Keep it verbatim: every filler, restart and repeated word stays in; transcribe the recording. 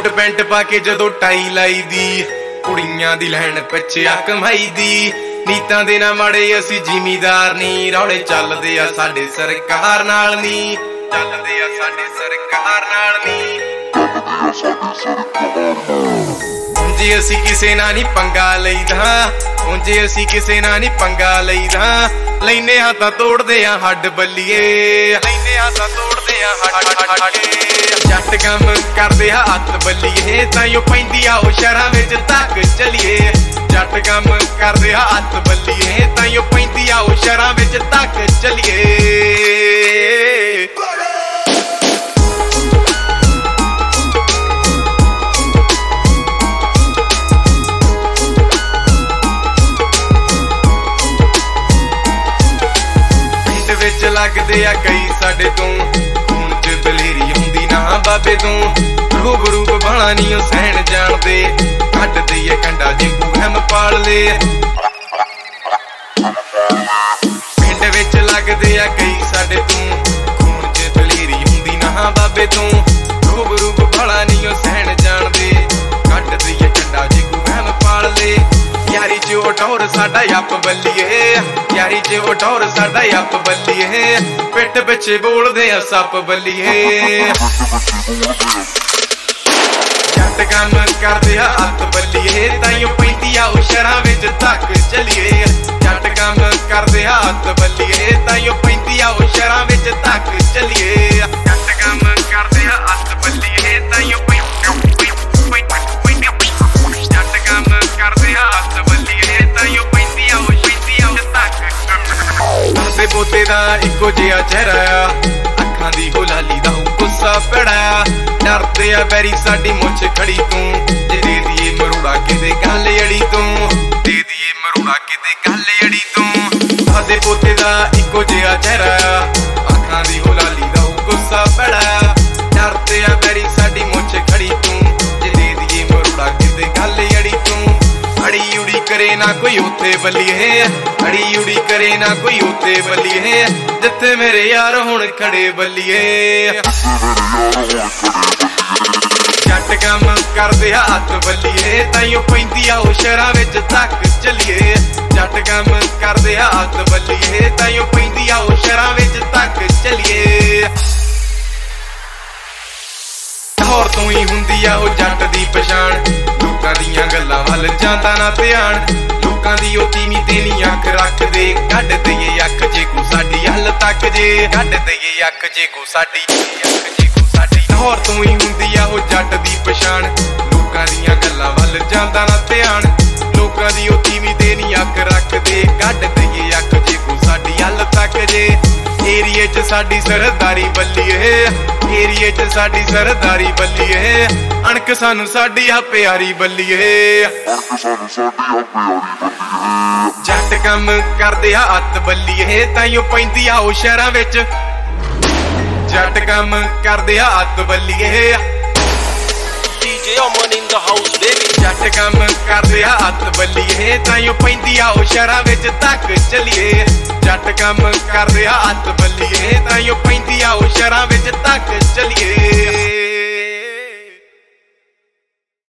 coat pant ਪਾ ਕੇ ਜਦੋਂ ਟਾਈ ਲਾਈ ਦੀ ਕੁੜੀਆਂ ਦੀ ਲੈਣ ਪਿੱਛੇ ਆ ਕਮਾਈ ਦੀ ਨੀਤਾਂ ਦੇ ਨਾ ਮਾੜੇ ਅਸੀਂ ਜ਼ਿਮੀਦਾਰ ਨੀ ਰੌਲੇ ਚੱਲਦੇ ਆ ਸਾਡੇ ਸਰਕਾਰ ਨਾਲ ਨੀ ਚੱਲਦੇ ਆ ਸਾਡੇ ਸਰਕਾਰ ਨਾਲ ਨੀ ਉਂਝੇ ਅਸੀਂ ਕਿਸੇ ਨਾਲ ਨੀ ਪੰਗਾ ਲਈਦਾ ਉਂਝੇ ਅਸੀਂ ਕਿਸੇ ਨਾਲ ਨੀ ਪੰਗਾ ਲਈਦਾ ਲੈਨੇ ਹਾਂ ਤਾਂ ਤੋੜਦੇ ਆ ਹੱਡ ਬੱਲੀਏ ਲੈਨੇ ਹਾਂ ਤਾਂ ਤੋੜਦੇ ਆ ਹੱਡ ਜੱਟ ਕੰਮ ਕਰਦੇ ਆ ਹੱਥ ਬੱਲੀਏ ਤਾਂ ਯੋ ਪੈਂਦੀ ਆ ਉਹ ਸ਼ਹਿਰਾਂ ਵਿੱਚ ਤੱਕ ਚਲੀਏ ਜੱਟ ਕੰਮ ਕਰਦੇ ਆ ਹੱਥ ਬੱਲੀਏ ਤਾਂ ਯੋ ਪੈਂਦੀ ਆ ਉਹ ਸ਼ਹਿਰਾਂ ਵਿੱਚ ਤੱਕ ਚਲੀਏ ਵਿੱਚ ਲੱਗਦੇ ਆ ਕਈ ਸਾਡੇ ਤੋਂ ਖੂਨ ਚ ਦਲੇਰੀ ਹੁੰਦੀ ਨਾ ਬਾਬੇ ਤੋਂ ਰੂਪ ਰੂਪ ਬਾਲਾ ਨੀ ਉਹ ਸਹਿਣ ਜਾਣਦੇ ਕੱਢ ਦਈਏ ਕੰਡਾ ਜੇ ਹਮ ਪਾਲ ਲੇ ਪਿੰਡ ਵਿੱਚ ਲੱਗਦੇ ਆ ਕਈ ਸਾਡੇ ਤੋਂ ਖੂਨ ਚ ਦਲੇਰੀ ਹੁੰਦੀ ਨਾ ਬਾਬੇ ਤੋਂ ਰੂਪ ਰੂਪ ਬਾਲਾ ਨੀ ਉਹ ਸਹਿਣ ਜਾਣਦੇ ਕੱਢ ਦਈਏ ਕੰਡਾ ਜੇ ਹਮ ਪਾਲ ਲੇ ਯਾਰੀ ਚ ਉਟੌਰ ਸਾਡਾ ਅੱਪ ਬੱਲੀਏ ਯਾਰੀ ਚ ਉਟੌਰ ਸਾਡਾ ਅੱਪ ਬੱਲੀਏ ਪਿੱਠ ਪਿੱਛੇ ਬੋਲਦੇ ਆ ਸੱਪ ਬੱਲੀਏ ਜੱਟ ਕੰਮ ਕਰਦੇ ਆ ਹੱਥ ਬੱਲੀਏ ਤਾਈਓ ਪੈਂਦੀ ਆ ਉਹ ਸ਼ਹਿਰਾਂ ਵਿੱਚ ਤੱਕ ਚਲੀਏ ਜੱਟ ਕੰਮ ਕਰਦੇ ਆ ਹੱਥ ਬੱਲੀਏ ਤਾਈਓ ਪੈਂਦੀ ਆ ਉਹ ਸ਼ਹਿਰਾਂ ਵਿੱਚ ਤੱਕ ਚਲੀਏ ਜੱਟ ਕੰਮ ਕਰਦੇ ਆ ਹੱਥ ਬੱਲੀਏ ਤਾਈਓ ਪੋਤੇ ਦਾ ਇੱਕੋ ਜਿਹਾ ਚਿਹਰਾ ਆ ਅੱਖਾਂ ਦੀ ਹੁਲਾਲੀ ਦਾ ਗੁੱਸਾ ਪੜਾ ਡਰਦੇ ਆ ਬੈਰੀ ਸਾਡੀ ਮੁੱਛ ਖੜੀ ਤੂੰ ਜੇ ਦੇ ਦੀਏ ਮਰੂੜਾ ਕਿਤੇ ਗੱਲ ਅੜੀ ਤੂੰ ਦੇ ਦੀਏ ਮਰੂੜਾ ਕਿਤੇ ਗੱਲ ਅੜੀ ਤੂੰ ਸਾਡੇ ਪੋਤੇ ਦਾ ਇੱਕੋ ਜਿਹਾ ਚਿਹਰਾ ਆ ਅੱਖਾਂ ਦੀ ਹੁਲਾਲੀ ਦਾ ਗੁੱਸਾ ਪੜਾ ਡਰਦੇ ਆ ਬੈਰੀ ਸਾਡੀ ਮੁੱਛ ਖੜੀ ਤੂੰ ਜੇ ਦੇ ਦੀਏ ਮਰੂੜਾ ਕਿਤੇ ਗੱਲ ਅੜੀ ਤੂੰ ਅੜੀ ਉੜੀ ਕਰੇ ਨਾ ਕੋਈ ਉੱਥੇ ਬੱਲੀਏ ਅੜੀ ਉੜੀ ਕਰੇ ਨਾ ਕੋਈ ਉੱਥੇ ਬੱਲੀਏ ਜਿੱਥੇ ਮੇਰੇ ਯਾਰ ਹੁਣ ਖੜੇ ਬੱਲੀਏ ਜੱਟ ਕੰਮ ਕਰਦੇ ਆ ਹੱਥ ਬੱਲੀਏ ਤਾਈਓ ਪੈਂਦੀ ਆ ਉਹ ਸ਼ਹਿਰਾਂ ਵਿੱਚ ਤੱਕ ਚਲੀਏ ਜੱਟ ਕੰਮ ਕਰਦੇ ਆ ਹੱਥ ਬੱਲੀਏ ਤਾਈਓ ਪੈਂਦੀ ਆ ਉਹ ਸ਼ਹਿਰਾਂ ਵਿੱਚ ਤੱਕ ਚਲੀਏ ਲਾਹੌਰ ਤੋਂ ਹੀ ਹੁੰਦੀ ਆ ਉਹ ਜੱਟ ਦੀ ਪਛਾਣ ਲੋਕਾਂ ਦੀਆਂ ਗੱਲਾਂ ਵੱਲ ਜਾਂਦਾ ਨਾ ਧਿਆਨ ਲੋਕਾਂ ਦੀ ਉਹ ਤੀਵੀਂ ਤੇ ਨੀ ਅੱਖ ਰੱਖਦੇ ਕੱਢ ਦਈਏ ਅੱਖ ਜੇ ਕੋ ਸਾਡੀ ਹੱਲ ਤੱਕ ਜੇ ਕੱਢ ਦਈਏ ਅੱਖ ਜੇ ਕੋ ਸਾਡੀ ਅੱਖ ਜੇ ਕੋ ਸਾਡੀ ਲਾਹੌਰ ਤੋਂ ਹੀ ਹੁੰਦੀ ਆ ਉਹ ਜੱਟ ਦੀ ਪਛਾਣ ਲੋਕਾਂ ਦੀਆਂ ਗੱਲਾਂ ਵੱਲ ਜਾਂਦਾ ਨਾ ਧਿਆਨ ਲੋਕਾਂ ਦੀ ਉਹ ਤੀਵੀਂ ਤੇ ਨੀ ਅੱਖ ਰੱਖਦੇ ਕੱਢ ਦਈਏ ਅੱਖ ਜੇ ਕੋ ਸਾਡੀ ਹੱਲ ਤੱਕ ਜੇ ਏਰੀਏ ਚ ਸਾਡੀ ਸਰਦਾਰੀ ਬੱਲੀਏ ਏਰੀਏ ਚ ਸਾਡੀ ਸਰਦਾਰੀ ਬੱਲੀਏ ਅਣਖ ਸਾਨੂੰ ਸਾਡੀ ਆ ਪਿਆਰੀ ਬੱਲੀਏ ਜੱਟ ਕੰਮ ਕਰਦੇ ਆ ਹੱਥ ਬੱਲੀਏ ਤਾਈਓ ਪੈਂਦੀ ਆ ਉਹ ਸ਼ਹਿਰਾਂ ਵਿੱਚ ਜੱਟ ਕੰਮ ਕਰਦੇ ਆ ਹੱਥ ਬੱਲੀਏ ਡੀਜੇ ਅਮਨ ਇਨ ਦਾ ਹਾਊਸ ਬੇਬੀ ਜੱਟ ਕੰਮ ਕਰਦੇ ਆ ਹੱਥ ਬੱਲੀਏ ਤਾਈਓ ਪੈਂਦੀ ਆ ਉਹ ਸ਼ਹਿਰਾਂ ਵਿੱਚ ਤੱਕ ਚਲੀਏ ਜੱਟ ਕੰਮ ਕਰਦੇ ਆ ਹੱਥ ਬੱਲੀਏ ਤਾਈਓ ਪੈਂਦੀ ਆ ਉਹ ਸ਼ਹਿਰਾਂ ਵਿੱਚ ਤੱਕ ਚਲੀਏ